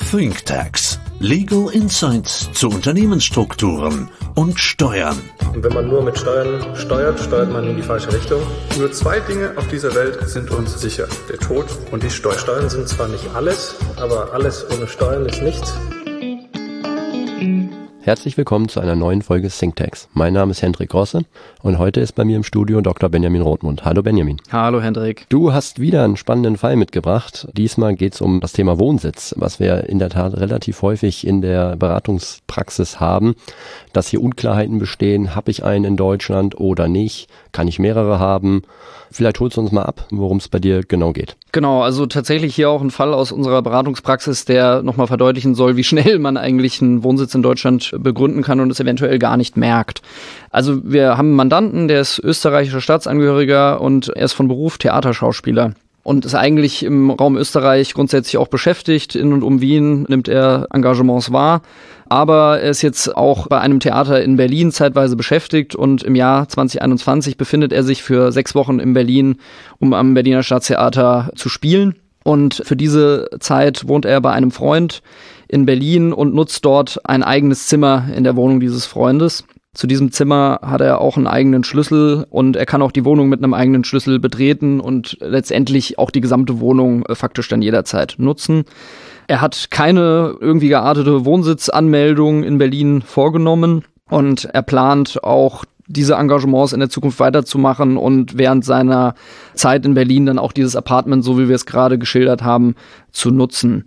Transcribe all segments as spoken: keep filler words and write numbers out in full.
ThinkTax. Legal Insights zu Unternehmensstrukturen und Steuern. Und wenn man nur mit Steuern steuert, steuert man in die falsche Richtung. Nur zwei Dinge auf dieser Welt sind uns sicher: der Tod und die Steuern. Steuern sind zwar nicht alles, aber alles ohne Steuern ist nichts. Herzlich willkommen zu einer neuen Folge ThinkTax. Mein Name ist Hendrik Grosse und heute ist bei mir im Studio Doktor Benjamin Rothmund. Hallo Benjamin. Hallo Hendrik. Du hast wieder einen spannenden Fall mitgebracht. Diesmal geht es um das Thema Wohnsitz, was wir in der Tat relativ häufig in der Beratungspraxis haben, dass hier Unklarheiten bestehen. Habe ich einen in Deutschland oder nicht? Kann ich mehrere haben? Vielleicht holst du uns mal ab, worum es bei dir genau geht. Genau, also tatsächlich hier auch ein Fall aus unserer Beratungspraxis, der nochmal verdeutlichen soll, wie schnell man eigentlich einen Wohnsitz in Deutschland begründen kann und es eventuell gar nicht merkt. Also wir haben einen Mandanten, der ist österreichischer Staatsangehöriger und er ist von Beruf Theaterschauspieler. Und ist eigentlich im Raum Österreich grundsätzlich auch beschäftigt. In und um Wien nimmt er Engagements wahr. Aber er ist jetzt auch bei einem Theater in Berlin zeitweise beschäftigt. Und im Jahr zwanzig einundzwanzig befindet er sich für sechs Wochen in Berlin, um am Berliner Staatstheater zu spielen. Und für diese Zeit wohnt er bei einem Freund in Berlin und nutzt dort ein eigenes Zimmer in der Wohnung dieses Freundes. Zu diesem Zimmer hat er auch einen eigenen Schlüssel und er kann auch die Wohnung mit einem eigenen Schlüssel betreten und letztendlich auch die gesamte Wohnung äh, faktisch dann jederzeit nutzen. Er hat keine irgendwie geartete Wohnsitzanmeldung in Berlin vorgenommen und er plant auch diese Engagements in der Zukunft weiterzumachen und während seiner Zeit in Berlin dann auch dieses Apartment, so wie wir es gerade geschildert haben, zu nutzen.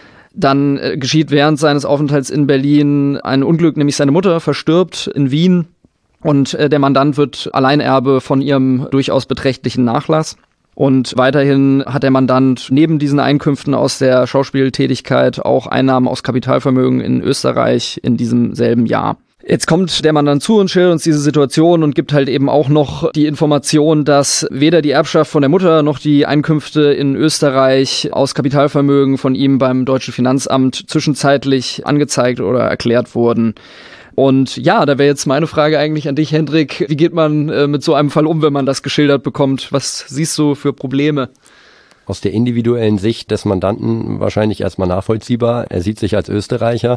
Dann äh, geschieht während seines Aufenthalts in Berlin ein Unglück, nämlich seine Mutter verstirbt in Wien und äh, der Mandant wird Alleinerbe von ihrem durchaus beträchtlichen Nachlass. Und weiterhin hat der Mandant neben diesen Einkünften aus der Schauspieltätigkeit auch Einnahmen aus Kapitalvermögen in Österreich in diesem selben Jahr. Jetzt kommt der Mann dann zu und schildert uns diese Situation und gibt halt eben auch noch die Information, dass weder die Erbschaft von der Mutter noch die Einkünfte in Österreich aus Kapitalvermögen von ihm beim deutschen Finanzamt zwischenzeitlich angezeigt oder erklärt wurden. Und ja, da wäre jetzt meine Frage eigentlich an dich, Hendrik. Wie geht man äh, mit so einem Fall um, wenn man das geschildert bekommt? Was siehst du für Probleme? Aus der individuellen Sicht des Mandanten wahrscheinlich erstmal nachvollziehbar. Er sieht sich als Österreicher,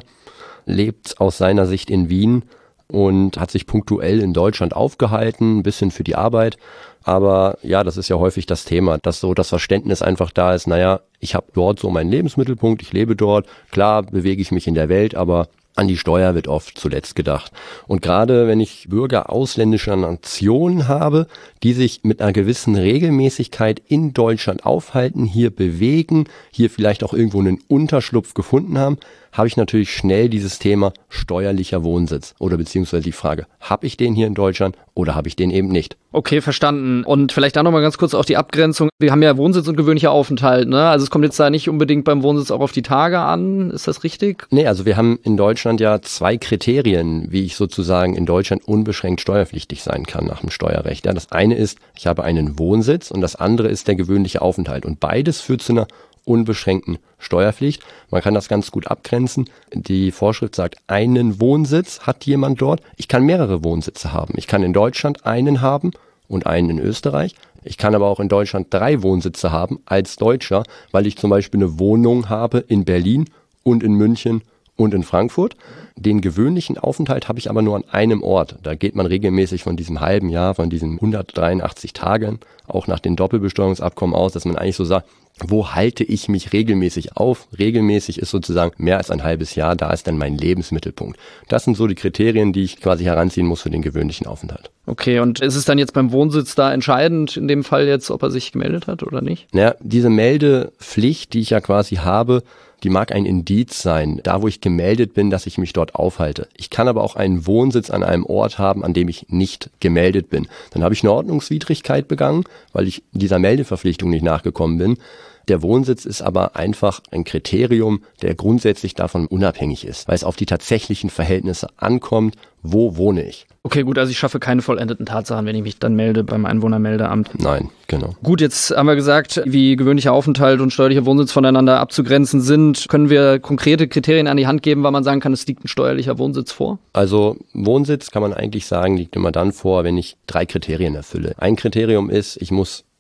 lebt aus seiner Sicht in Wien und hat sich punktuell in Deutschland aufgehalten, ein bisschen für die Arbeit. Aber ja, das ist ja häufig das Thema, dass so das Verständnis einfach da ist, naja, ich habe dort so meinen Lebensmittelpunkt, ich lebe dort, klar bewege ich mich in der Welt, aber an die Steuer wird oft zuletzt gedacht. Und gerade wenn ich Bürger ausländischer Nationen habe, die sich mit einer gewissen Regelmäßigkeit in Deutschland aufhalten, hier bewegen, hier vielleicht auch irgendwo einen Unterschlupf gefunden haben, habe ich natürlich schnell dieses Thema steuerlicher Wohnsitz oder beziehungsweise die Frage, habe ich den hier in Deutschland oder habe ich den eben nicht? Okay, verstanden. Und vielleicht da nochmal ganz kurz auf die Abgrenzung. Wir haben ja Wohnsitz und gewöhnlicher Aufenthalt, ne? Also es kommt jetzt da nicht unbedingt beim Wohnsitz auch auf die Tage an, ist das richtig? Nee, also wir haben in Deutschland ja zwei Kriterien, wie ich sozusagen in Deutschland unbeschränkt steuerpflichtig sein kann nach dem Steuerrecht. Ja, das eine ist, ich habe einen Wohnsitz und das andere ist der gewöhnliche Aufenthalt. Und beides führt zu einer unbeschränkten Steuerpflicht. Man kann das ganz gut abgrenzen. Die Vorschrift sagt, einen Wohnsitz hat jemand dort. Ich kann mehrere Wohnsitze haben. Ich kann in Deutschland einen haben und einen in Österreich. Ich kann aber auch in Deutschland drei Wohnsitze haben als Deutscher, weil ich zum Beispiel eine Wohnung habe in Berlin und in München und in Frankfurt. Den gewöhnlichen Aufenthalt habe ich aber nur an einem Ort. Da geht man regelmäßig von diesem halben Jahr, von diesen hundertdreiundachtzig Tagen, auch nach den Doppelbesteuerungsabkommen aus, dass man eigentlich so sagt, wo halte ich mich regelmäßig auf? Regelmäßig ist sozusagen mehr als ein halbes Jahr, da ist dann mein Lebensmittelpunkt. Das sind so die Kriterien, die ich quasi heranziehen muss für den gewöhnlichen Aufenthalt. Okay, und ist es dann jetzt beim Wohnsitz da entscheidend, in dem Fall jetzt, ob er sich gemeldet hat oder nicht? Naja, diese Meldepflicht, die ich ja quasi habe, die mag ein Indiz sein, da wo ich gemeldet bin, dass ich mich dort aufhalte. Ich kann aber auch einen Wohnsitz an einem Ort haben, an dem ich nicht gemeldet bin. Dann habe ich eine Ordnungswidrigkeit begangen, weil ich dieser Meldeverpflichtung nicht nachgekommen bin. Der Wohnsitz ist aber einfach ein Kriterium, der grundsätzlich davon unabhängig ist, weil es auf die tatsächlichen Verhältnisse ankommt, wo wohne ich. Okay, gut, also ich schaffe keine vollendeten Tatsachen, wenn ich mich dann melde beim Einwohnermeldeamt. Nein, genau. Gut, jetzt haben wir gesagt, wie gewöhnlicher Aufenthalt und steuerlicher Wohnsitz voneinander abzugrenzen sind. Können wir konkrete Kriterien an die Hand geben, weil man sagen kann, es liegt ein steuerlicher Wohnsitz vor? Also Wohnsitz kann man eigentlich sagen, liegt immer dann vor, wenn ich drei Kriterien erfülle. Ein Kriterium ist, ich muss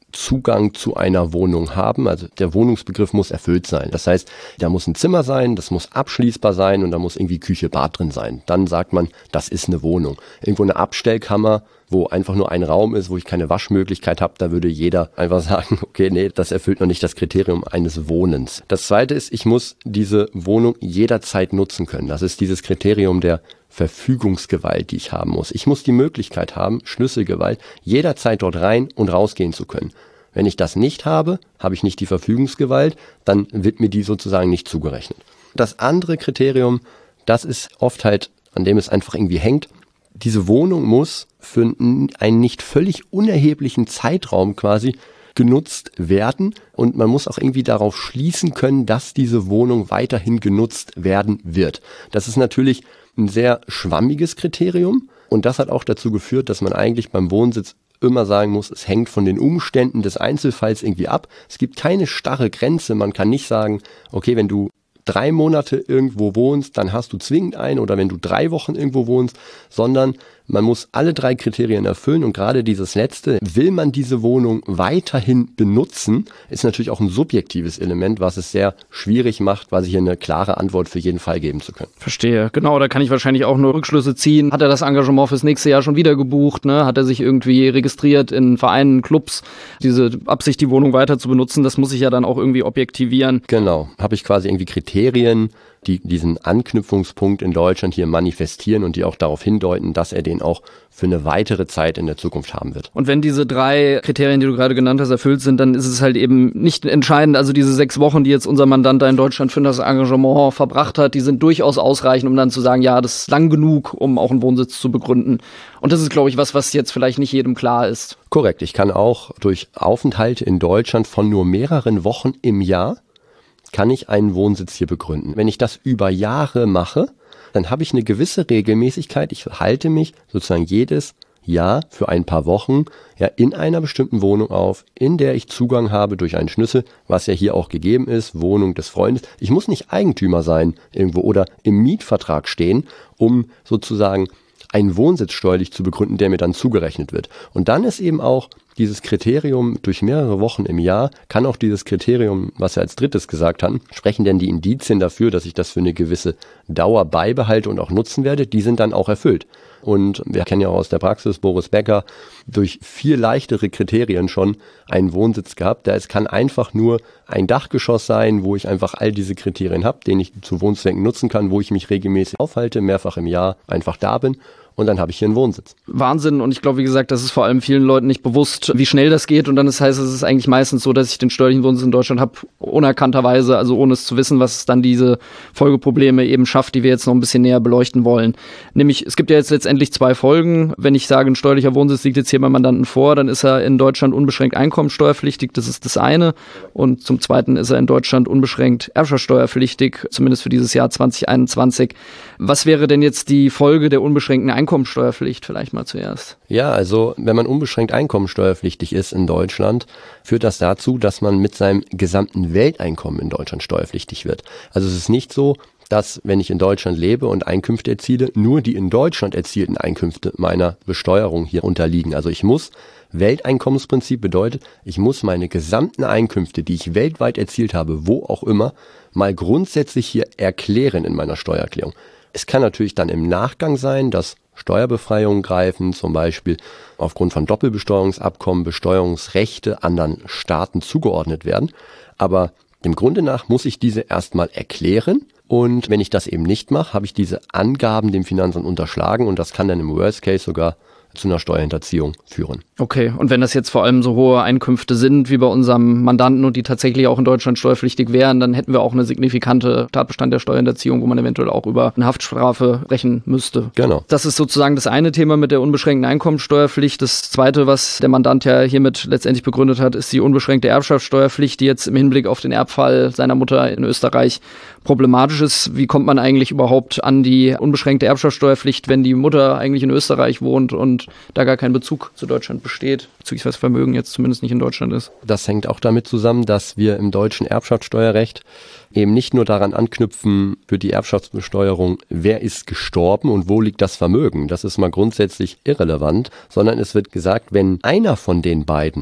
Zugang zu einer Wohnung haben. Also der Wohnungsbegriff muss erfüllt sein. Das heißt, da muss ein Zimmer sein, das muss abschließbar sein und da muss irgendwie Küche, Bad drin sein. Dann sagt man, das ist eine Wohnung. Irgendwo eine Abstellkammer, wo einfach nur ein Raum ist, wo ich keine Waschmöglichkeit habe, da würde jeder einfach sagen, okay, nee, das erfüllt noch nicht das Kriterium eines Wohnens. Das zweite ist, ich muss diese Wohnung jederzeit nutzen können. Das ist dieses Kriterium der Verfügungsgewalt, die ich haben muss. Ich muss die Möglichkeit haben, Schlüsselgewalt, jederzeit dort rein und rausgehen zu können. Wenn ich das nicht habe, habe ich nicht die Verfügungsgewalt, dann wird mir die sozusagen nicht zugerechnet. Das andere Kriterium, das ist oft halt, an dem es einfach irgendwie hängt, diese Wohnung muss für einen nicht völlig unerheblichen Zeitraum quasi genutzt werden und man muss auch irgendwie darauf schließen können, dass diese Wohnung weiterhin genutzt werden wird. Das ist natürlich ein sehr schwammiges Kriterium und das hat auch dazu geführt, dass man eigentlich beim Wohnsitz immer sagen muss, es hängt von den Umständen des Einzelfalls irgendwie ab. Es gibt keine starre Grenze, man kann nicht sagen, okay, wenn du drei Monate irgendwo wohnst, dann hast du zwingend einen oder wenn du drei Wochen irgendwo wohnst, sondern man muss alle drei Kriterien erfüllen und gerade dieses letzte, will man diese Wohnung weiterhin benutzen, ist natürlich auch ein subjektives Element, was es sehr schwierig macht, quasi hier eine klare Antwort für jeden Fall geben zu können. Verstehe, genau, da kann ich wahrscheinlich auch nur Rückschlüsse ziehen. Hat er das Engagement fürs nächste Jahr schon wieder gebucht, ne? Hat er sich irgendwie registriert in Vereinen, Clubs, diese Absicht, die Wohnung weiter zu benutzen, das muss ich ja dann auch irgendwie objektivieren. Genau, habe ich quasi irgendwie Kriterien, die diesen Anknüpfungspunkt in Deutschland hier manifestieren und die auch darauf hindeuten, dass er den auch für eine weitere Zeit in der Zukunft haben wird. Und wenn diese drei Kriterien, die du gerade genannt hast, erfüllt sind, dann ist es halt eben nicht entscheidend. Also diese sechs Wochen, die jetzt unser Mandant da in Deutschland für das Engagement verbracht hat, die sind durchaus ausreichend, um dann zu sagen, ja, das ist lang genug, um auch einen Wohnsitz zu begründen. Und das ist, glaube ich, was, was jetzt vielleicht nicht jedem klar ist. Korrekt. Ich kann auch durch Aufenthalte in Deutschland von nur mehreren Wochen im Jahr kann ich einen Wohnsitz hier begründen. Wenn ich das über Jahre mache, dann habe ich eine gewisse Regelmäßigkeit. Ich halte mich sozusagen jedes Jahr für ein paar Wochen ja in einer bestimmten Wohnung auf, in der ich Zugang habe durch einen Schlüssel, was ja hier auch gegeben ist, Wohnung des Freundes. Ich muss nicht Eigentümer sein irgendwo oder im Mietvertrag stehen, um sozusagen einen Wohnsitz steuerlich zu begründen, der mir dann zugerechnet wird. Und dann ist eben auch dieses Kriterium durch mehrere Wochen im Jahr, kann auch dieses Kriterium, was wir als drittes gesagt haben, sprechen denn die Indizien dafür, dass ich das für eine gewisse Dauer beibehalte und auch nutzen werde, die sind dann auch erfüllt. Und wir kennen ja auch aus der Praxis, Boris Becker, durch viel leichtere Kriterien schon einen Wohnsitz gehabt. Es kann einfach nur ein Dachgeschoss sein, wo ich einfach all diese Kriterien habe, den ich zu Wohnzwecken nutzen kann, wo ich mich regelmäßig aufhalte, mehrfach im Jahr einfach da bin. Und dann habe ich hier einen Wohnsitz. Wahnsinn. Und ich glaube, wie gesagt, das ist vor allem vielen Leuten nicht bewusst, wie schnell das geht. Und dann ist, heißt es, ist eigentlich meistens so, dass ich den steuerlichen Wohnsitz in Deutschland habe, unerkannterweise, also ohne es zu wissen, was es dann diese Folgeprobleme eben schafft, die wir jetzt noch ein bisschen näher beleuchten wollen. Nämlich, es gibt ja jetzt letztendlich zwei Folgen. Wenn ich sage, ein steuerlicher Wohnsitz liegt jetzt hier beim Mandanten vor, dann ist er in Deutschland unbeschränkt einkommensteuerpflichtig. Das ist das eine. Und zum Zweiten ist er in Deutschland unbeschränkt erbschaftssteuerpflichtig, zumindest für dieses Jahr zwanzig einundzwanzig. Was wäre denn jetzt die Folge der unbeschränkten Einkommensteuerpflicht vielleicht mal zuerst? Ja, also wenn man unbeschränkt einkommensteuerpflichtig ist in Deutschland, führt das dazu, dass man mit seinem gesamten Welteinkommen in Deutschland steuerpflichtig wird. Also es ist nicht so, dass, wenn ich in Deutschland lebe und Einkünfte erziele, nur die in Deutschland erzielten Einkünfte meiner Besteuerung hier unterliegen. Also ich muss, Welteinkommensprinzip bedeutet, ich muss meine gesamten Einkünfte, die ich weltweit erzielt habe, wo auch immer, mal grundsätzlich hier erklären in meiner Steuererklärung. Es kann natürlich dann im Nachgang sein, dass Steuerbefreiungen greifen, zum Beispiel aufgrund von Doppelbesteuerungsabkommen, Besteuerungsrechte anderen Staaten zugeordnet werden. Aber dem Grunde nach muss ich diese erstmal erklären. Und wenn ich das eben nicht mache, habe ich diese Angaben dem Finanzamt unterschlagen und das kann dann im Worst Case sogar zu einer Steuerhinterziehung führen. Okay, und wenn das jetzt vor allem so hohe Einkünfte sind wie bei unserem Mandanten und die tatsächlich auch in Deutschland steuerpflichtig wären, dann hätten wir auch eine signifikante Tatbestand der Steuerhinterziehung, wo man eventuell auch über eine Haftstrafe brechen müsste. Genau. Das ist sozusagen das eine Thema mit der unbeschränkten Einkommensteuerpflicht. Das zweite, was der Mandant ja hiermit letztendlich begründet hat, ist die unbeschränkte Erbschaftssteuerpflicht, die jetzt im Hinblick auf den Erbfall seiner Mutter in Österreich problematisch ist. Wie kommt man eigentlich überhaupt an die unbeschränkte Erbschaftssteuerpflicht, wenn die Mutter eigentlich in Österreich wohnt und da gar kein Bezug zu Deutschland besteht, bezüglich was Vermögen jetzt zumindest nicht in Deutschland ist? Das hängt auch damit zusammen, dass wir im deutschen Erbschaftssteuerrecht eben nicht nur daran anknüpfen für die Erbschaftsbesteuerung, wer ist gestorben und wo liegt das Vermögen. Das ist mal grundsätzlich irrelevant, sondern es wird gesagt, wenn einer von den beiden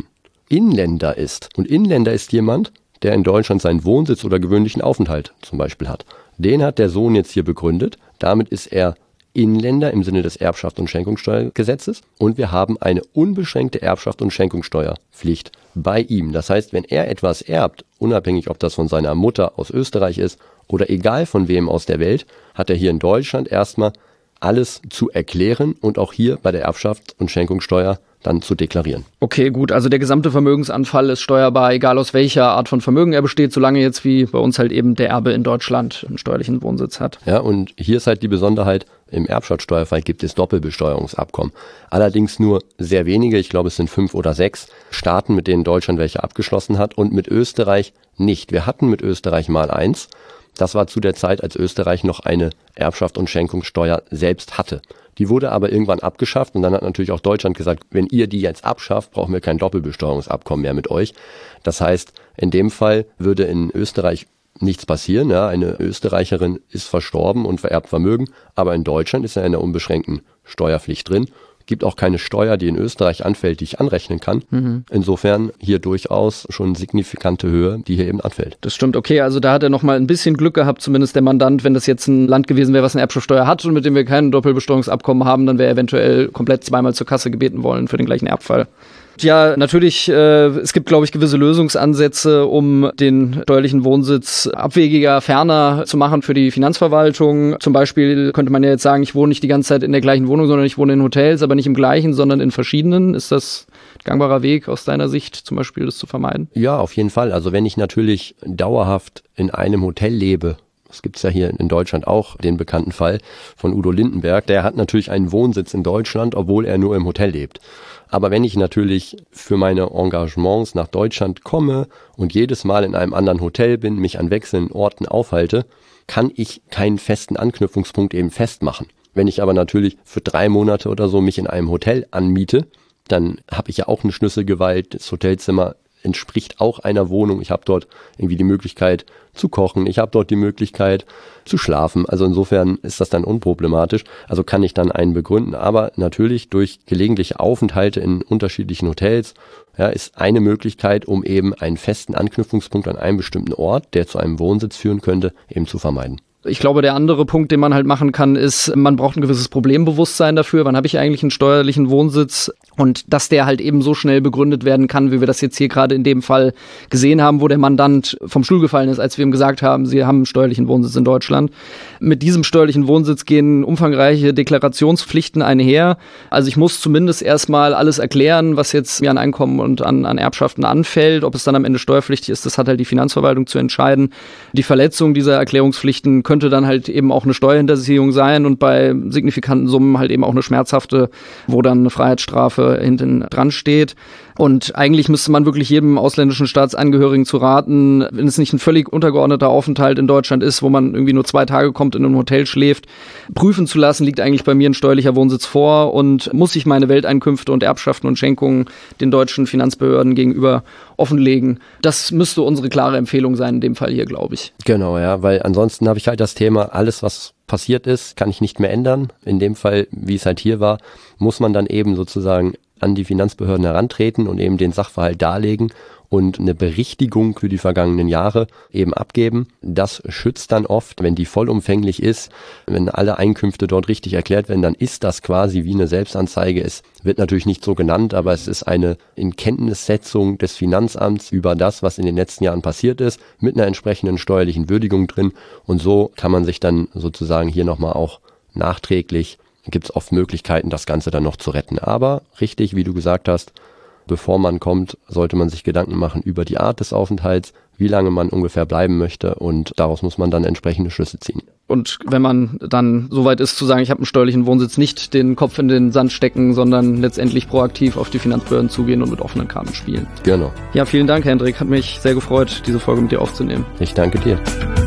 Inländer ist. Und Inländer ist jemand, der in Deutschland seinen Wohnsitz oder gewöhnlichen Aufenthalt zum Beispiel hat. Den hat der Sohn jetzt hier begründet. Damit ist er Inländer im Sinne des Erbschafts- und Schenkungssteuergesetzes. Und wir haben eine unbeschränkte Erbschafts- und Schenkungssteuerpflicht bei ihm. Das heißt, wenn er etwas erbt, unabhängig ob das von seiner Mutter aus Österreich ist oder egal von wem aus der Welt, hat er hier in Deutschland erstmal alles zu erklären und auch hier bei der Erbschafts- und Schenkungssteuer dann zu deklarieren. Okay, gut, also der gesamte Vermögensanfall ist steuerbar, egal aus welcher Art von Vermögen er besteht, solange jetzt wie bei uns halt eben der Erbe in Deutschland einen steuerlichen Wohnsitz hat. Ja, und hier ist halt die Besonderheit, im Erbschaftssteuerfall gibt es Doppelbesteuerungsabkommen. Allerdings nur sehr wenige, ich glaube es sind fünf oder sechs Staaten, mit denen Deutschland welche abgeschlossen hat und mit Österreich nicht. Wir hatten mit Österreich mal eins. Das war zu der Zeit, als Österreich noch eine Erbschafts- und Schenkungssteuer selbst hatte. Die wurde aber irgendwann abgeschafft und dann hat natürlich auch Deutschland gesagt, wenn ihr die jetzt abschafft, brauchen wir kein Doppelbesteuerungsabkommen mehr mit euch. Das heißt, in dem Fall würde in Österreich nichts passieren. Ja, eine Österreicherin ist verstorben und vererbt Vermögen, aber in Deutschland ist er in der unbeschränkten Steuerpflicht drin. Gibt auch keine Steuer, die in Österreich anfällt, die ich anrechnen kann. Mhm. Insofern hier durchaus schon signifikante Höhe, die hier eben anfällt. Das stimmt, okay, also da hat er noch mal ein bisschen Glück gehabt, zumindest der Mandant. Wenn das jetzt ein Land gewesen wäre, was eine Erbschaftssteuer hat und mit dem wir kein Doppelbesteuerungsabkommen haben, dann wäre er eventuell komplett zweimal zur Kasse gebeten wollen für den gleichen Erbfall. Ja, natürlich, äh, es gibt, glaube ich, gewisse Lösungsansätze, um den steuerlichen Wohnsitz abwegiger, ferner zu machen für die Finanzverwaltung. Zum Beispiel könnte man ja jetzt sagen, ich wohne nicht die ganze Zeit in der gleichen Wohnung, sondern ich wohne in Hotels, aber nicht im gleichen, sondern in verschiedenen. Ist das ein gangbarer Weg aus deiner Sicht, zum Beispiel das zu vermeiden? Ja, auf jeden Fall. Also wenn ich natürlich dauerhaft in einem Hotel lebe, das gibt's ja hier in Deutschland auch, den bekannten Fall von Udo Lindenberg, der hat natürlich einen Wohnsitz in Deutschland, obwohl er nur im Hotel lebt. Aber wenn ich natürlich für meine Engagements nach Deutschland komme und jedes Mal in einem anderen Hotel bin, mich an wechselnden Orten aufhalte, kann ich keinen festen Anknüpfungspunkt eben festmachen. Wenn ich aber natürlich für drei Monate oder so mich in einem Hotel anmiete, dann habe ich ja auch eine Schlüsselgewalt. Das Hotelzimmer entspricht auch einer Wohnung. Ich habe dort irgendwie die Möglichkeit zu kochen. Ich habe dort die Möglichkeit zu schlafen. Also insofern ist das dann unproblematisch. Also kann ich dann einen begründen. Aber natürlich durch gelegentliche Aufenthalte in unterschiedlichen Hotels, ja, ist eine Möglichkeit, um eben einen festen Anknüpfungspunkt an einem bestimmten Ort, der zu einem Wohnsitz führen könnte, eben zu vermeiden. Ich glaube, der andere Punkt, den man halt machen kann, ist, man braucht ein gewisses Problembewusstsein dafür. Wann habe ich eigentlich einen steuerlichen Wohnsitz? Und dass der halt eben so schnell begründet werden kann, wie wir das jetzt hier gerade in dem Fall gesehen haben, wo der Mandant vom Stuhl gefallen ist, als wir ihm gesagt haben, sie haben einen steuerlichen Wohnsitz in Deutschland. Mit diesem steuerlichen Wohnsitz gehen umfangreiche Deklarationspflichten einher. Also ich muss zumindest erstmal alles erklären, was jetzt mir an Einkommen und an, an Erbschaften anfällt. Ob es dann am Ende steuerpflichtig ist, das hat halt die Finanzverwaltung zu entscheiden. Die Verletzung dieser Erklärungspflichten könnte dann halt eben auch eine Steuerhinterziehung sein und bei signifikanten Summen halt eben auch eine schmerzhafte, wo dann eine Freiheitsstrafe hinten dran steht. Und eigentlich müsste man wirklich jedem ausländischen Staatsangehörigen zu raten, wenn es nicht ein völlig untergeordneter Aufenthalt in Deutschland ist, wo man irgendwie nur zwei Tage kommt, in einem Hotel schläft, prüfen zu lassen, liegt eigentlich bei mir ein steuerlicher Wohnsitz vor und muss ich meine Welteinkünfte und Erbschaften und Schenkungen den deutschen Finanzbehörden gegenüber offenlegen. Das müsste unsere klare Empfehlung sein in dem Fall hier, glaube ich. Genau, ja, weil ansonsten habe ich halt das Thema, alles was passiert ist, kann ich nicht mehr ändern. In dem Fall, wie es halt hier war, muss man dann eben sozusagen an die Finanzbehörden herantreten und eben den Sachverhalt darlegen und eine Berichtigung für die vergangenen Jahre eben abgeben. Das schützt dann oft, wenn die vollumfänglich ist, wenn alle Einkünfte dort richtig erklärt werden, dann ist das quasi wie eine Selbstanzeige. Es wird natürlich nicht so genannt, aber es ist eine Inkenntnissetzung des Finanzamts über das, was in den letzten Jahren passiert ist, mit einer entsprechenden steuerlichen Würdigung drin. Und so kann man sich dann sozusagen hier nochmal auch nachträglich, gibt es oft Möglichkeiten, das Ganze dann noch zu retten. Aber richtig, wie du gesagt hast, bevor man kommt, sollte man sich Gedanken machen über die Art des Aufenthalts, wie lange man ungefähr bleiben möchte und daraus muss man dann entsprechende Schlüsse ziehen. Und wenn man dann soweit ist zu sagen, ich habe einen steuerlichen Wohnsitz, nicht den Kopf in den Sand stecken, sondern letztendlich proaktiv auf die Finanzbehörden zugehen und mit offenen Karten spielen. Genau. Ja, vielen Dank, Hendrik. Hat mich sehr gefreut, diese Folge mit dir aufzunehmen. Ich danke dir.